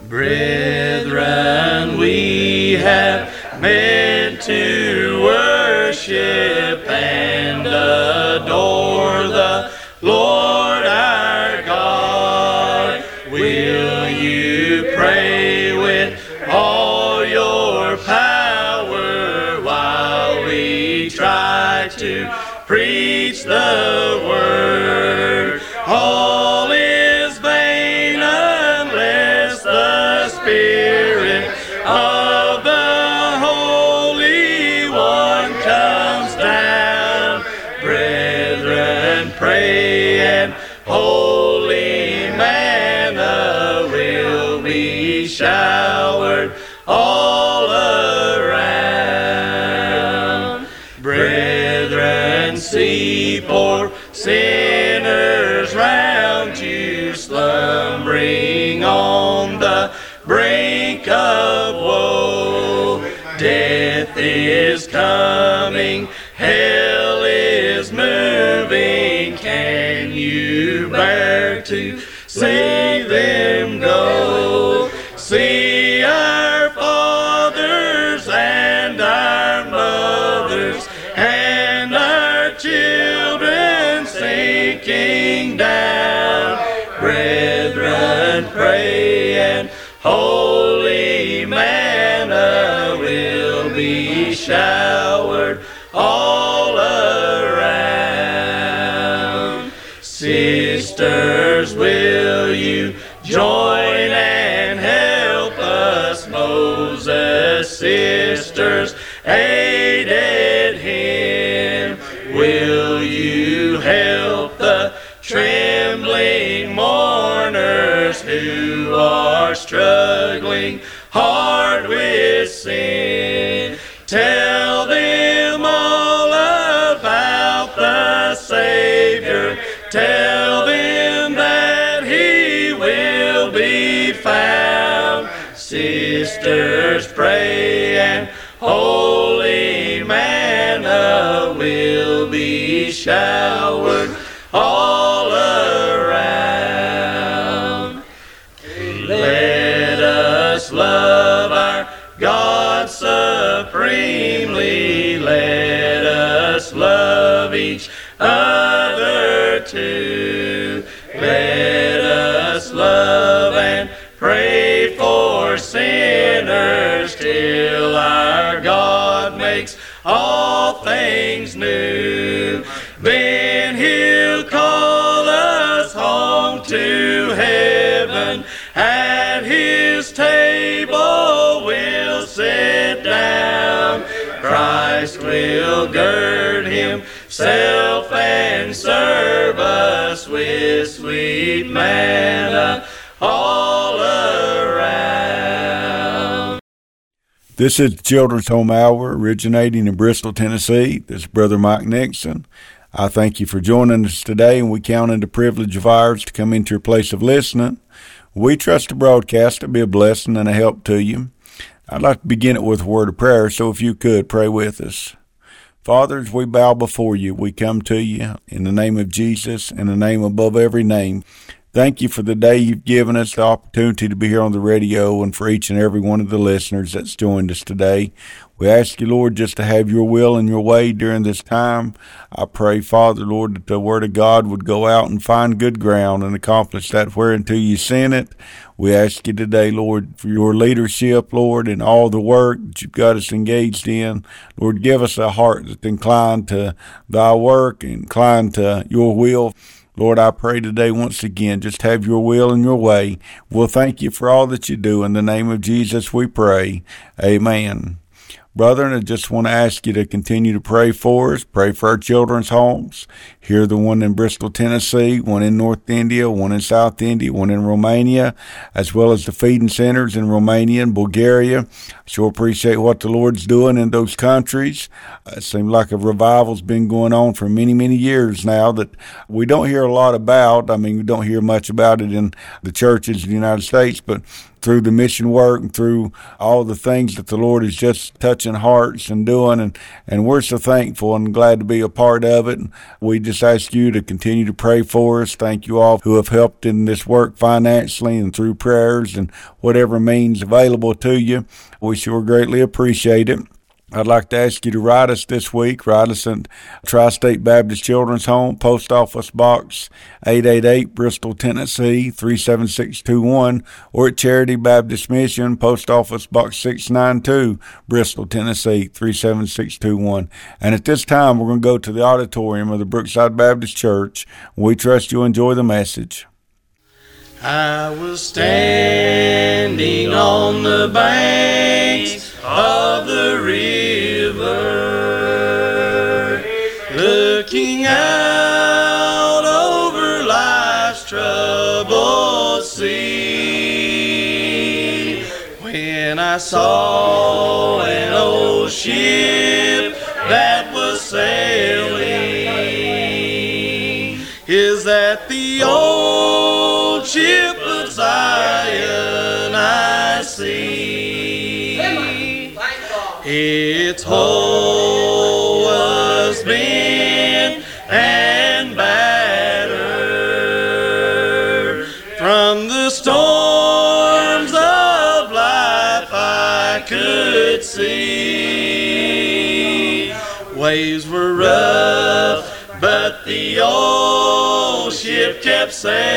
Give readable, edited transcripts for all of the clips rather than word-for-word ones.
Brethren, we have met to worship and adore the Lord our God. Will you pray with all your power while we try to preach the word? All is vain unless the Spirit of the Holy One comes down. Brethren, pray, and holy manna will be showered all around. Brethren, see poor sinners round you slumbering on the brink of woe. Death is coming, hell is moving. Can you bear to see them go? See our fathers and our mothers and our children sinking down. Brethren, pray, and holy manna will be showered all around. Sisters, will you join and help us? Moses' sisters aided him. Will you help the trembling mourners who are struggling hard with sin? Tell them all about the Savior. Tell them that He will be found. Sisters, pray, and holy manna will be showered all around. Let us love our God supremely. Let us love each other too. Let us love and pray for sinners till our God makes all things new. Then He'll call us home to heaven. At His table we'll sit down. Christ will gird Himself and serve us with sweet manna all around. This is the Children's Home Hour, originating in Bristol, Tennessee. This is Brother Mike Nixon. I thank you for joining us today, and we count it a privilege of ours to come into your place of listening. We trust the broadcast to be a blessing and a help to you. I'd like to begin it with a word of prayer, so if you could, pray with us. Father, as we bow before you, we come to you in the name of Jesus, in the name above every name. Thank you for the day you've given us, the opportunity to be here on the radio, and for each and every one of the listeners that's joined us today. We ask you, Lord, just to have your will and your way during this time. I pray, Father, Lord, that the word of God would go out and find good ground and accomplish that whereunto you sent it. We ask you today, Lord, for your leadership, Lord, in all the work that you've got us engaged in. Lord, give us a heart that's inclined to thy work, inclined to your will. Lord, I pray today once again, just have your will and your way. We'll thank you for all that you do. In the name of Jesus we pray. Amen. Brethren, I just want to ask you to continue to pray for us. Pray for our children's homes. Here, the one in Bristol, Tennessee, one in North India, one in South India, one in Romania, as well as the feeding centers in Romania and Bulgaria. Sure appreciate what the Lord's doing in those countries. It seems like a revival's been going on for many, many years now that we don't hear a lot about. I mean, we don't hear much about it in the churches in the United States, but through the mission work and through all the things that the Lord is just touching hearts and doing, and we're so thankful and glad to be a part of it. And we just ask you to continue to pray for us. Thank you all who have helped in this work financially and through prayers and whatever means available to you. We sure greatly appreciate it. I'd like to ask you to write us this week. Write us at Tri-State Baptist Children's Home, Post Office Box 888, Bristol, Tennessee 37621, or at Charity Baptist Mission, Post Office Box 692, Bristol, Tennessee 37621. And at this time, we're going to go to the auditorium of the Brookside Baptist Church. We trust you'll enjoy the message. I was standing on the banks of the river, looking out over life's troubled sea, when I saw an old ship that was sailing. Is that the old ship of Zion I see? Its hull was bent and battered from the storms of life I could see. Waves were rough, but the old ship kept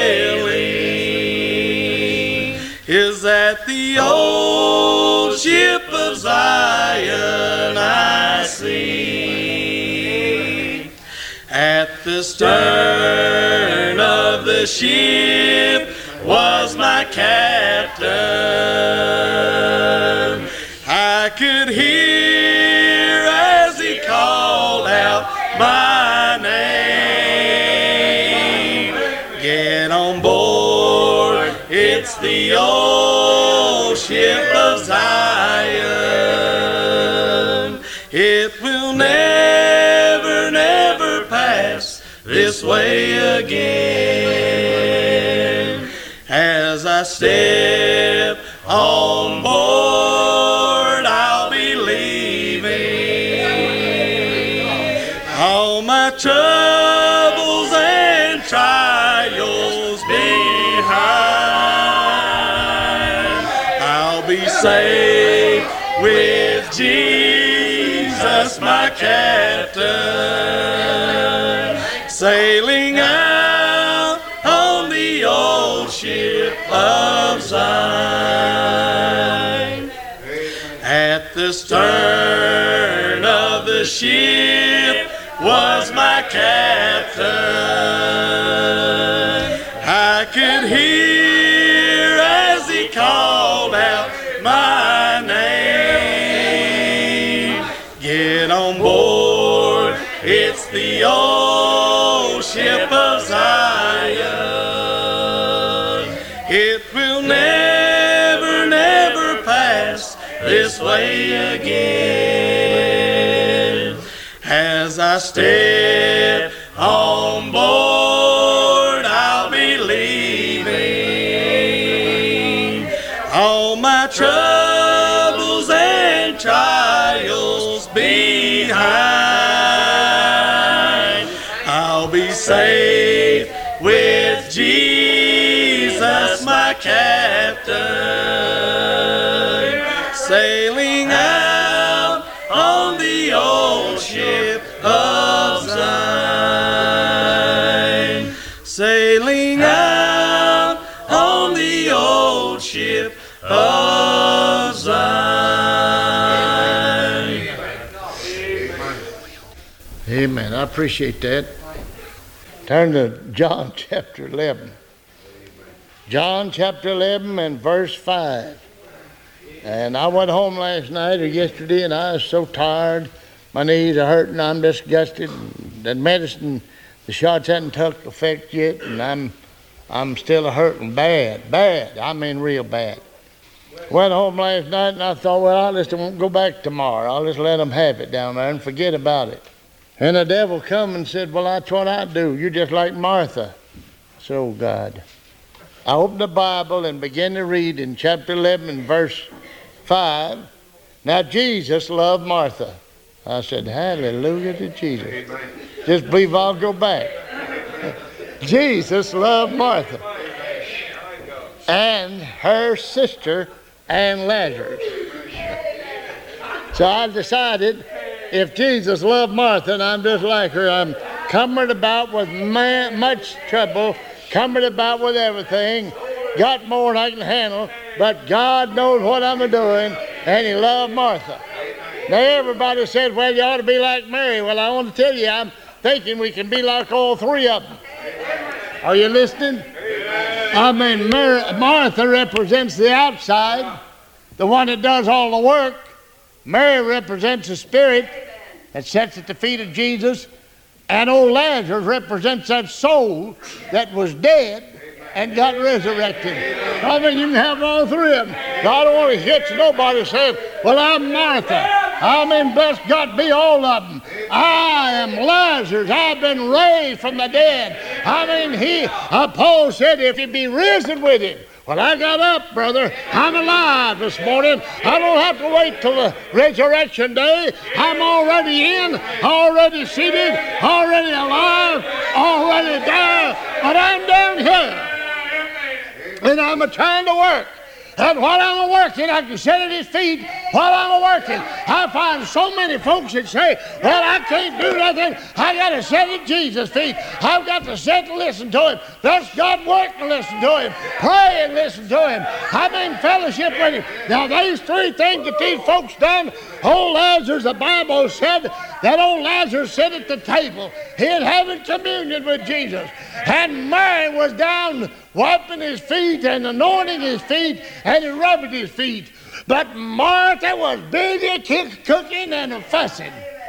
sailing. Is that the old ship of Zion I see? At the stern of the ship was my captain. I could hear as he called out my name. Get on board, it's the old ship of Zion. It will never, never pass this way again. As I step on board, I'll be leaving all my troubles and trials behind. I'll be safe with Jesus, my captain, sailing out on the old ship of Zion. At the stern of the ship was my captain. I could hear as he called out my name. Get on board, it's the old ship of Zion. It will never, never pass this way again. As I step on board, I'll be leaving all my troubles and trials behind. I'll be safe with Jesus, my captain, sailing out on the old ship of Zion, sailing out on the old ship of Zion. Amen. I appreciate that. Turn to John chapter 11. John chapter 11 and verse 5. And I went home last night or yesterday, and I was so tired. My knees are hurting. I'm disgusted. The medicine, the shots hadn't took effect yet, and I'm still hurting bad. I mean real bad. Went home last night, and I thought, well, I just won't go back tomorrow. I'll just let them have it down there and forget about it. And the devil come and said, well, that's what I do. You're just like Martha. So, God. I opened the Bible and began to read in chapter 11 verse 5. Now Jesus loved Martha I said, hallelujah to Jesus. Just believe I'll go back. Jesus loved Martha and her sister and Lazarus. So I decided, if Jesus loved Martha and I'm just like her, I'm cumbered about with much trouble, cumbered about with everything, got more than I can handle, but God knows what I'm doing, and He loved Martha. Now everybody said, well, you ought to be like Mary. Well, I want to tell you, I'm thinking we can be like all three of them. Are you listening? I mean, Martha represents the outside, the one that does all the work. Mary represents the spirit that sits at the feet of Jesus. And old Lazarus represents that soul that was dead and got resurrected. I mean, you can have all three of them. I don't want to hit nobody saying, well, I'm Martha. I mean, bless God be all of them. I am Lazarus. I've been raised from the dead. I mean, Paul said, if he be risen with him. Well, I got up, brother. I'm alive this morning. I don't have to wait till the resurrection day. I'm already in, already seated, already alive, already there. But I'm down here. And I'm trying to work. And while I'm working, I can sit at His feet while I'm working. I find so many folks that say, well, I can't do nothing. I got to sit at Jesus' feet. I've got to sit and listen to Him. Let God work and listen to Him. Pray and listen to Him. I'm in fellowship with Him. Now, these three things that these folks done, old Lazarus, the Bible said that old Lazarus sat at the table. He had having communion with Jesus. And Mary was down wiping His feet and anointing His feet and rubbing His feet. But Martha was busy cooking and fussing.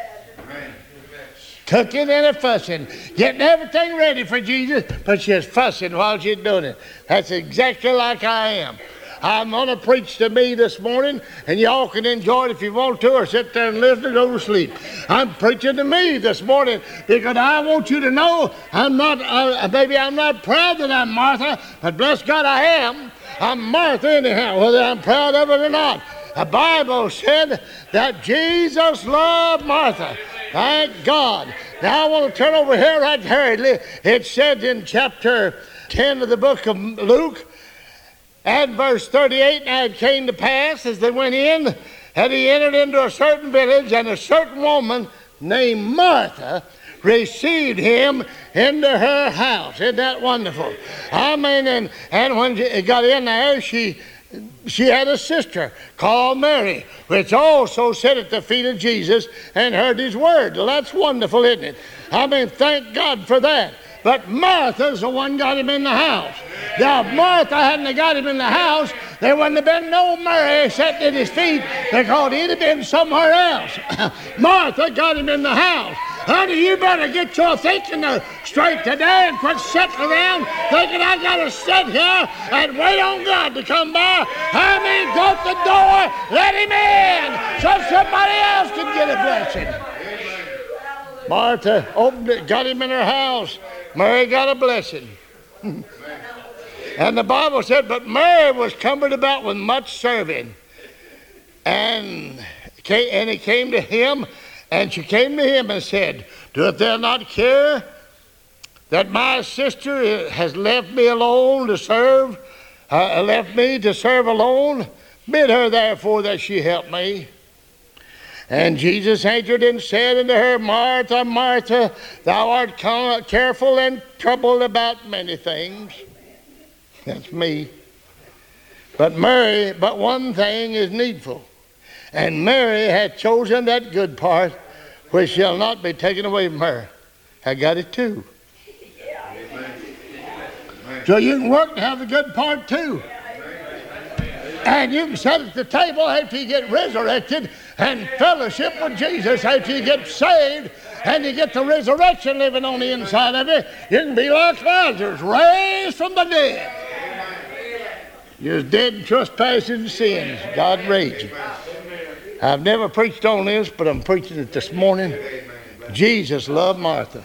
Cooking and fussing. Getting everything ready for Jesus, but she was fussing while she's doing it. That's exactly like I am. I'm going to preach to me this morning, and y'all can enjoy it if you want to, or sit there and listen or go to sleep. I'm preaching to me this morning because I want you to know I'm not, maybe I'm not proud that I'm Martha, but bless God I am. I'm Martha anyhow, whether I'm proud of it or not. The Bible said that Jesus loved Martha. Thank God. Now I want to turn over here right hurriedly. It said in chapter 10 of the book of Luke, and verse 38, now it came to pass as they went in, that he entered into a certain village, and a certain woman named Martha received him into her house. Isn't that wonderful? I mean, and when she got in there, she had a sister called Mary, which also sat at the feet of Jesus and heard His word. Well, that's wonderful, isn't it? I mean, thank God for that. But Martha's the one got him in the house. Now, if Martha hadn't got him in the house, there wouldn't have been no Mary sitting at His feet, because he'd have been somewhere else. Martha got him in the house. Honey, you better get your thinking straight today and quit sitting around thinking I got to sit here and wait on God to come by. I mean, go to the door, let Him in, so somebody else can get a blessing. Martha opened it, got him in her house. Mary got a blessing. And the Bible said, but Mary was cumbered about with much serving. And he came to him, and she came to him and said, doth thou not care that my sister has left me alone to serve, left me to serve alone? Bid her therefore that she help me. And Jesus answered and said unto her, Martha, Martha, thou art careful and troubled about many things. That's me. But one thing is needful. And Mary hath chosen that good part, which shall not be taken away from her. I got it too. So you can work to have the good part too. And you can sit at the table after you get resurrected and fellowship with Jesus after you get saved and you get the resurrection living on the inside of you. You can be like Lazarus, raised from the dead. You're dead in trespasses and sins. God raised you. I've never preached on this, but I'm preaching it this morning. Jesus loved Martha.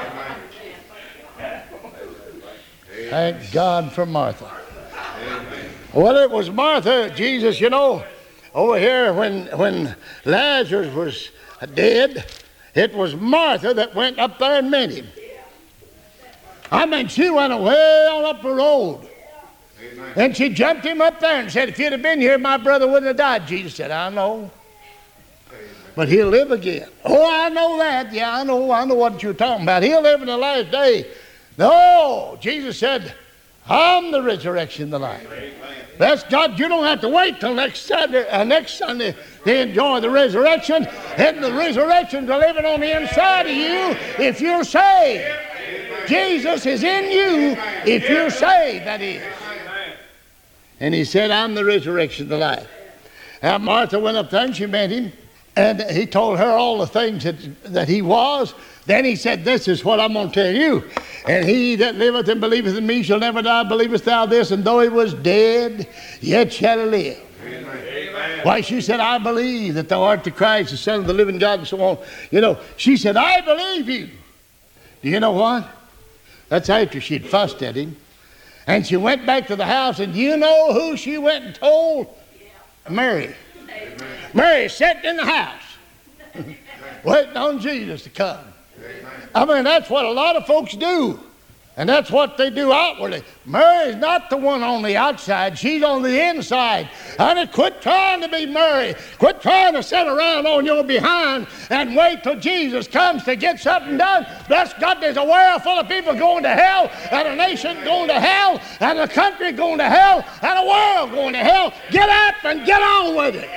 Thank God for Martha. Well, it was Martha, Jesus, you know, over here when Lazarus was dead. It was Martha that went up there and met him. I mean, she went way on up the road. Amen. And she jumped him up there and said, if you'd have been here, my brother wouldn't have died. Jesus said, I know. Amen. But he'll live again. Oh, I know that. Yeah, I know what you're talking about. He'll live in the last day. No, Jesus said, I'm the resurrection and the life. Amen. That's God. You don't have to wait till next Sunday to enjoy the resurrection. And the resurrection's living on the inside of you if you're saved. Jesus is in you if you're saved, that is. And he said, I'm the resurrection and the life. Now Martha went up there and she met him. And he told her all the things that he was. Then he said, this is what I'm going to tell you. And he that liveth and believeth in me shall never die. Believest thou this? And though he was dead, yet shall he live. Amen. Why, she said, I believe that thou art the Christ, the Son of the living God, and so on. You know, she said, I believe you. Do you know what? That's after she'd fussed at him. And she went back to the house, and do you know who she went and told? Mary. Amen. Mary sat in the house, waiting on Jesus to come. Amen. I mean, that's what a lot of folks do. And that's what they do outwardly. Mary's not the one on the outside. She's on the inside. Honey, quit trying to be Mary. Quit trying to sit around on your behind and wait till Jesus comes to get something done. Bless God, there's a world full of people going to hell, and a nation going to hell, and a country going to hell, and a world going to hell. Get up and get on with it.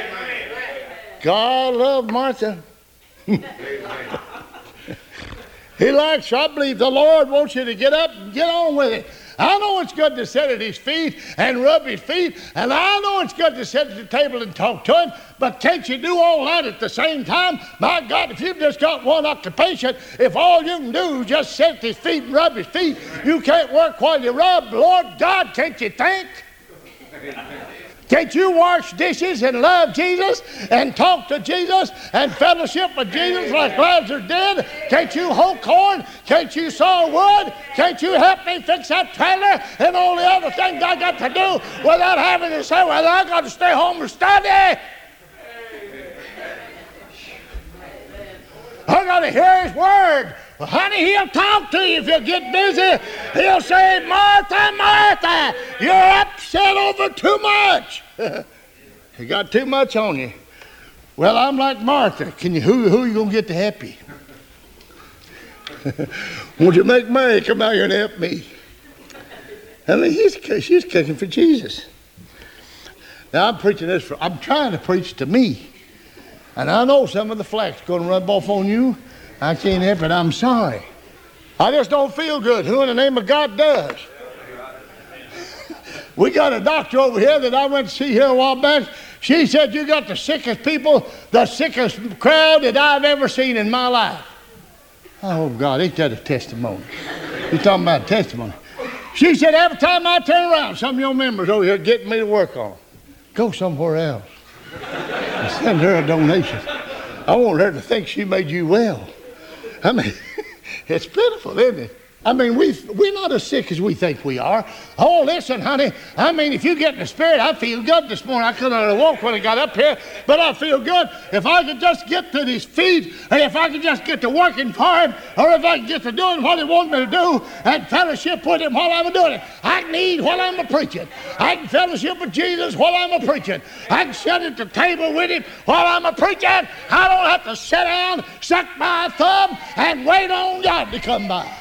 God loved Martha. He likes you. I believe the Lord wants you to get up and get on with it. I know it's good to sit at his feet and rub his feet, and I know it's good to sit at the table and talk to him, but can't you do all that at the same time? My God, if you've just got one occupation, if all you can do is just sit at his feet and rub his feet, you can't work while you rub. Lord God, can't you think? Can't you wash dishes and love Jesus and talk to Jesus and fellowship with Jesus like Lazarus did? Can't you hoe corn? Can't you saw wood? Can't you help me fix that trailer and all the other things I got to do without having to say, well, I got to stay home and study? I got to hear his word. Well, honey, he'll talk to you if you get busy. He'll say, Martha, Martha, you're upset over too much. You got too much on you. Well, I'm like Martha. Who are you going to get to help you? Won't you make Mary come out here and help me? I mean, she's cooking for Jesus. Now, I'm trying to preach to me. And I know some of the flack's going to rub off on you. I can't help it. I'm sorry. I just don't feel good. Who in the name of God does? We got a doctor over here that I went to see here a while back. She said, you got the sickest people, the sickest crowd that I've ever seen in my life. Oh, God, ain't that a testimony? You're talking about a testimony. She said, every time I turn around, some of your members over here getting me to work on. Go somewhere else. And send her a donation. I want her to think she made you well. I mean, it's pitiful, isn't it? I mean, we're not as sick as we think we are. Oh, listen, honey. I mean, if you get in the spirit, I feel good this morning. I couldn't have walked when I got up here, but I feel good. If I could just get to his feet, and if I could just get to working for him, or if I could get to doing what he wanted me to do, and fellowship with him while I'm doing it. I can eat while I'm a-preaching. I can fellowship with Jesus while I'm a-preaching. I can sit at the table with him while I'm a-preaching. I don't have to sit down, suck my thumb, and wait on God to come by.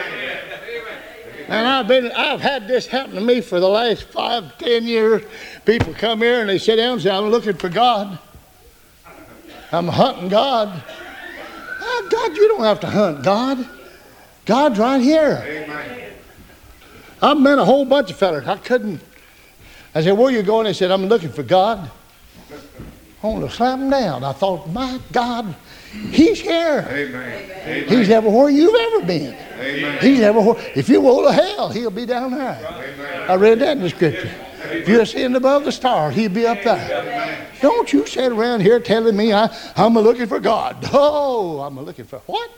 And I've had this happen to me for the last 5, 10 years. People come here and they sit down and say, I'm looking for God. I'm hunting God. Oh, God, you don't have to hunt God. God's right here. Amen. I've met a whole bunch of fellas. I said, where are you going? They said, I'm looking for God. I want to slap him down. I thought, my God, he's here. Amen. He's everywhere you've ever been. Amen. He's everywhere. If you go to hell, he'll be down there. Amen. I read that in the scripture. If you're ascending above the stars, he'll be up there. Amen. Don't you sit around here telling me I'm looking for God. Oh, I'm looking for what?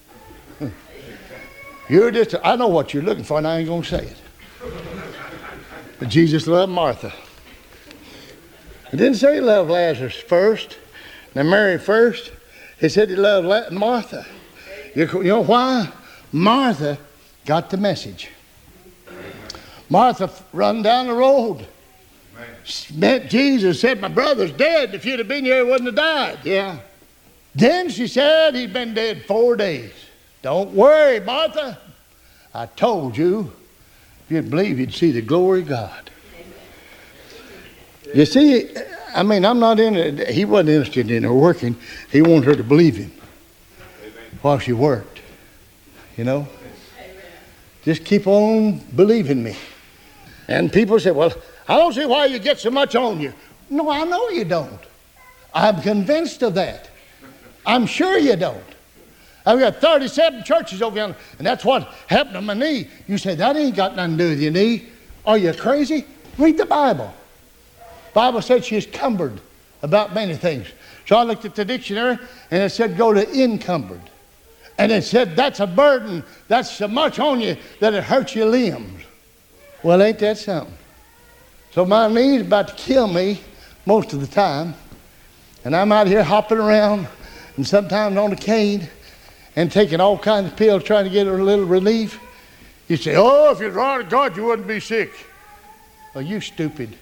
I know what you're looking for, and I ain't going to say it. But Jesus loved Martha. It didn't say he loved Lazarus first, then Mary first. He said he loved Martha. You know why? Martha got the message. Martha run down the road, met Jesus, said, my brother's dead. If you'd have been here, he wouldn't have died. Yeah. Then she said, he'd been dead 4 days. Don't worry, Martha. I told you, if you'd believe, you'd see the glory of God. You see, I mean, I'm not in it. He wasn't interested in her working. He wanted her to believe him while she worked. You know? Just keep on believing me. And people say, well, I don't see why you get so much on you. No, I know you don't. I'm convinced of that. I'm sure you don't. I've got 37 churches over here, and that's what happened to my knee. You say, that ain't got nothing to do with your knee. Are you crazy? Read the Bible. The Bible said she is cumbered about many things. So I looked at the dictionary, and it said go to encumbered. And it said that's a burden. That's so much on you that it hurts your limbs. Well, ain't that something? So my knee's about to kill me most of the time. And I'm out here hopping around, and sometimes on a cane, and taking all kinds of pills trying to get a little relief. You say, oh, if you'd right to God, you wouldn't be sick. Well, you stupid.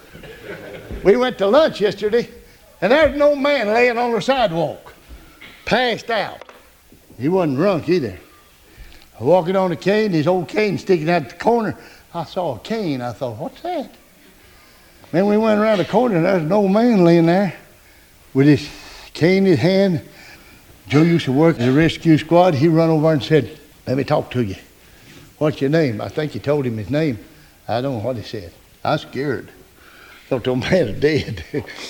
We went to lunch yesterday, and there's no man laying on the sidewalk, passed out. He wasn't drunk either. Walking on a cane, his old cane sticking out the corner. I saw a cane. I thought, what's that? Then we went around the corner, and there's an old man laying there with his cane in his hand. Joe used to work in the rescue squad. He run over and said, let me talk to you. What's your name? I think he told him his name. I don't know what he said. I was scared. Thought the old man was dead.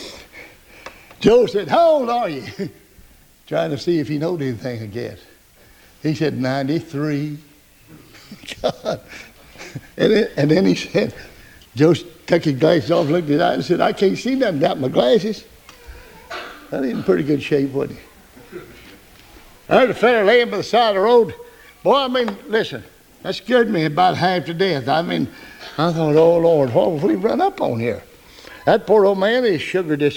Joe said, how old are you? Trying to see if he knowed anything, I guess. He said, 93. God. And then he said, Joe took his glasses off, looked at it, and said, I can't see nothing without my glasses. That ain't in pretty good shape, was he? I heard a fella laying by the side of the road. Boy, I mean, listen, that scared me about half to death. I mean, I thought, oh, Lord, what have we run up on here? That poor old man, his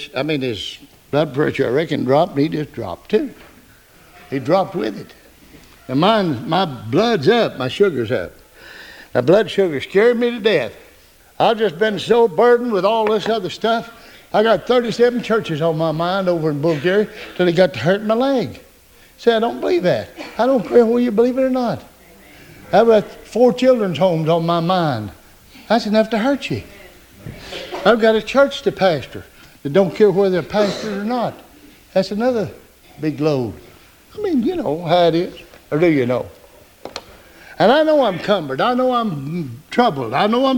blood pressure, I reckon, dropped, and he just dropped too. He dropped with it. And my blood's up, my sugar's up. My blood sugar scared me to death. I've just been so burdened with all this other stuff. I got 37 churches on my mind over in Bulgaria till it got to hurt my leg. Say, I don't believe that. I don't care whether you believe it or not. I've got 4 children's homes on my mind. That's enough to hurt you. I've got a church to pastor that don't care whether they're pastors or not. That's another big load. I mean, you know how it is. Or do you know? And I know I'm cumbered. I know I'm troubled.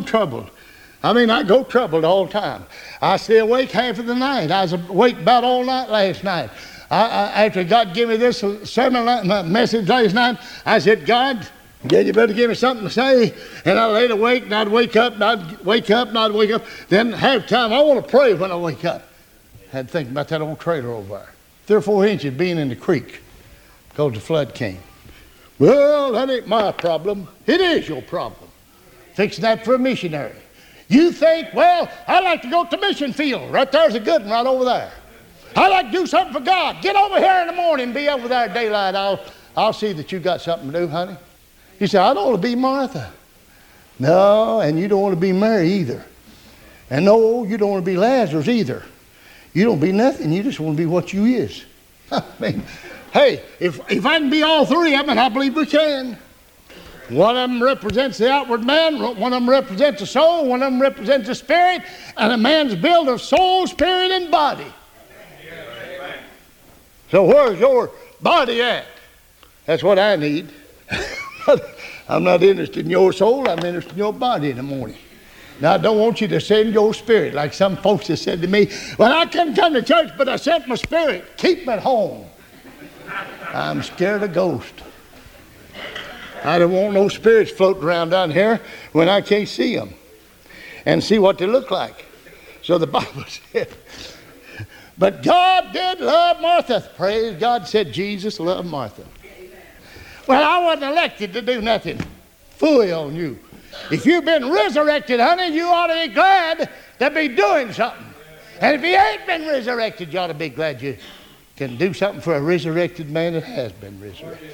I mean, I go troubled all the time. I stay awake half of the night. I was awake about all night last night. After God gave me this sermon message last night, I said, God, you better give me something to say. And I laid awake, and I'd wake up, and I'd wake up, and I'd wake up. Then half the time, I want to pray when I wake up. I had to think about that old trailer over there. 3 or 4 inches being in the creek because the flood came. Well, that ain't my problem. It is your problem. Fixing that for a missionary. You think, well, I'd like to go to the mission field. Right there's a good one right over there. I'd like to do something for God. Get over here in the morning, be over there at daylight. I'll see that you got something to do, honey. You say, I don't want to be Martha. No, and you don't want to be Mary either. And no, you don't want to be Lazarus either. You don't be nothing. You just want to be what you is. I mean, hey, if I can be all 3 of them, and I believe we can. One of them represents the outward man, one of them represents the soul, one of them represents the spirit, and a man's built of soul, spirit, and body. So where's your body at? That's what I need. I'm not interested in your soul, I'm interested in your body in the morning. Now, I don't want you to send your spirit, like some folks have said to me, well, I couldn't come to church, but I sent my spirit. Keep me at home. I'm scared of ghosts. I don't want no spirits floating around down here when I can't see them and see what they look like. So the Bible said, but God did love Martha. Praise God, said Jesus loved Martha. Well, I wasn't elected to do nothing. Fooey on you. If you've been resurrected, honey, you ought to be glad to be doing something. And if you ain't been resurrected, you ought to be glad you can do something for a resurrected man that has been resurrected.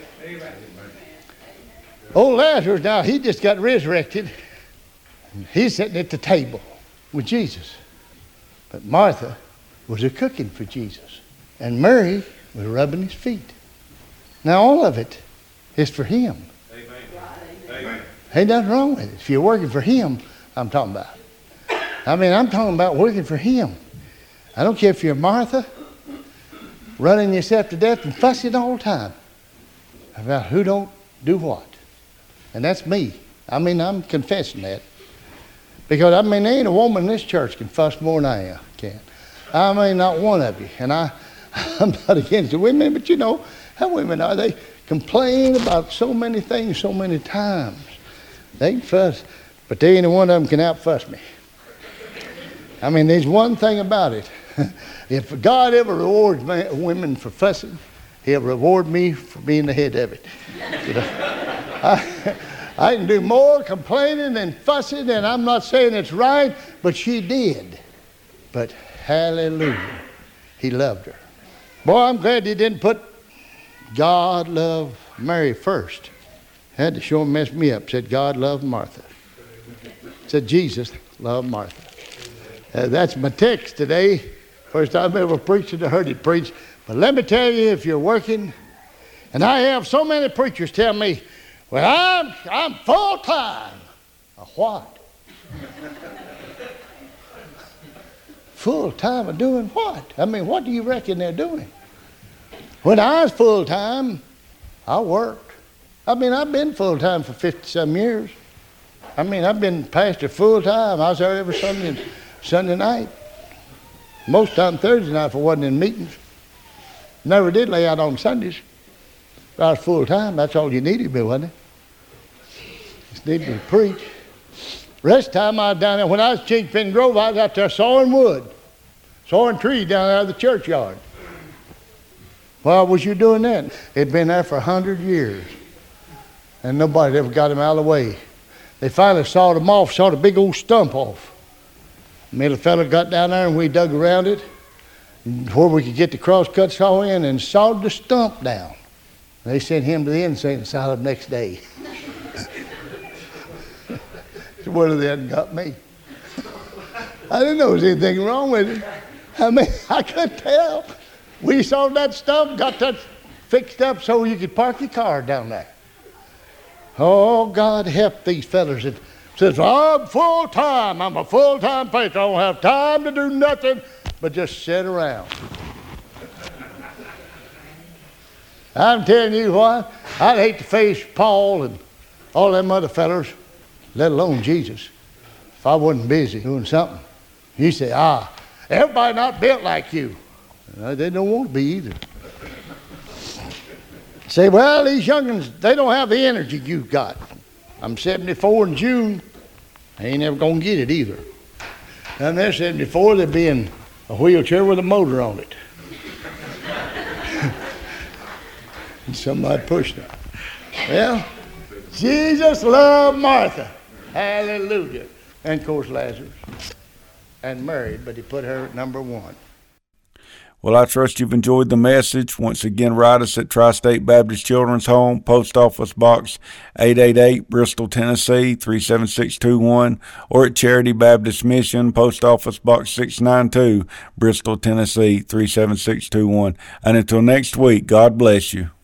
Old Lazarus, now, he just got resurrected. He's sitting at the table with Jesus. But Martha was a cooking for Jesus. And Mary was rubbing his feet. Now, all of it is for him. Amen. Ain't nothing wrong with it. If you're working for him, I'm talking about. I'm talking about working for him. I don't care if you're Martha, running yourself to death and fussing all the time about who don't do what. And that's me. I'm confessing that. Because, there ain't a woman in this church can fuss more than I can. Not one of you. And I'm not against the women, but you know how women are. They complain about so many things so many times. They can fuss, but there ain't one of them can out-fuss me. There's one thing about it. If God ever rewards women for fussing, he'll reward me for being the head of it. You know? I can do more complaining than fussing, and I'm not saying it's right, but she did. But hallelujah, he loved her. Boy, I'm glad he didn't put God loved Mary first. Had to sure mess me up. Said God loved Martha. Said Jesus loved Martha. That's my text today. First time I ever preached it, I heard it preached. But let me tell you, if you're working, and I have so many preachers tell me, well, I'm full-time. What? Full-time of doing what? What do you reckon they're doing? When I was full-time, I worked. I've been full-time for 50-some years. I've been pastor full-time. I was there every Sunday night. Most time Thursday night if I wasn't in meetings. Never did lay out on Sundays. I was full-time. That's all you needed me, wasn't it? Just needed to preach. Rest of the time I was down there. When I was Chinkpin Grove, I was out there sawing wood. Sawing trees down there at the churchyard. Why was you doing that? It'd been there for 100 years. And nobody ever got him out of the way. They finally sawed him off, sawed a big old stump off. Me and the fella got down there and we dug around it where we could get the crosscut saw in and sawed the stump down. They sent him to the insane asylum next day. So whether they hadn't got me. I didn't know there was anything wrong with it. I couldn't tell. We sawed that stump, got that fixed up so you could park your car down there. Oh, God help these fellas. It says, I'm full-time. I'm a full-time preacher. I don't have time to do nothing but just sit around. I'm telling you what, I'd hate to face Paul and all them other fellas, let alone Jesus, if I wasn't busy doing something. You say, everybody not built like you. They don't want to be either. Say, well, these young'uns, they don't have the energy you've got. I'm 74 in June. I ain't never going to get it either. And they're 74, they'll be in a wheelchair with a motor on it. And somebody pushed them. Well, Jesus loved Martha. Hallelujah. And, of course, Lazarus. And Mary, but he put her at number one. Well, I trust you've enjoyed the message. Once again, write us at Tri-State Baptist Children's Home, Post Office Box 888, Bristol, Tennessee 37621, or at Charity Baptist Mission, Post Office Box 692, Bristol, Tennessee 37621. And until next week, God bless you.